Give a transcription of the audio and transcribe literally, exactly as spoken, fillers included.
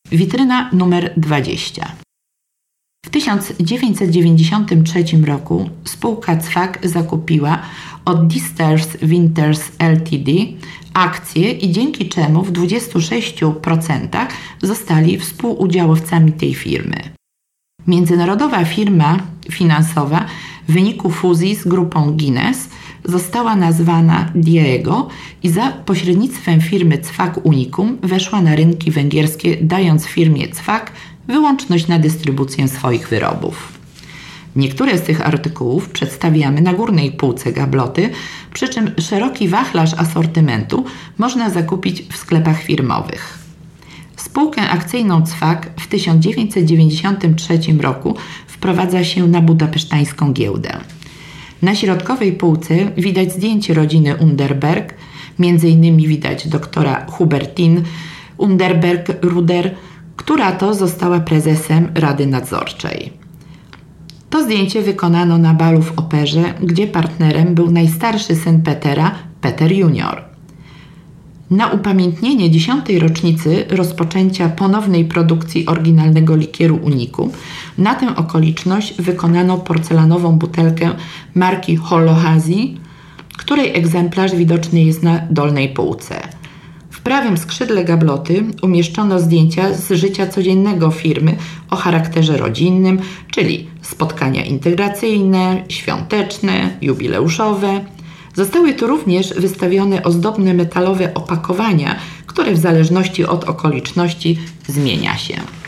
Witryna numer dwadzieścia. W tysiąc dziewięćset dziewięćdziesiątym trzecim roku spółka Cwak zakupiła od Disters Winters Ltd akcje i dzięki czemu w dwudziestu sześciu procentach zostali współudziałowcami tej firmy. Międzynarodowa firma finansowa w wyniku fuzji z grupą Guinness została nazwana Diageo i za pośrednictwem firmy Cwak Unicum weszła na rynki węgierskie, dając firmie Cwak wyłączność na dystrybucję swoich wyrobów. Niektóre z tych artykułów przedstawiamy na górnej półce gabloty, przy czym szeroki wachlarz asortymentu można zakupić w sklepach firmowych. Spółkę akcyjną Cwak w tysiąc dziewięćset dziewięćdziesiątym trzecim roku wprowadza się na budapesztańską giełdę. Na środkowej półce widać zdjęcie rodziny Underberg, między innymi widać doktora Hubertin Underberg-Ruder, która to została prezesem Rady Nadzorczej. To zdjęcie wykonano na balu w operze, gdzie partnerem był najstarszy syn Petera, Peter junior Na upamiętnienie dziesiątej rocznicy rozpoczęcia ponownej produkcji oryginalnego likieru Unicum, na tę okoliczność wykonano porcelanową butelkę marki Holohazy, której egzemplarz widoczny jest na dolnej półce. W prawym skrzydle gabloty umieszczono zdjęcia z życia codziennego firmy o charakterze rodzinnym, czyli spotkania integracyjne, świąteczne, jubileuszowe. Zostały tu również wystawione ozdobne metalowe opakowania, które w zależności od okoliczności zmienia się.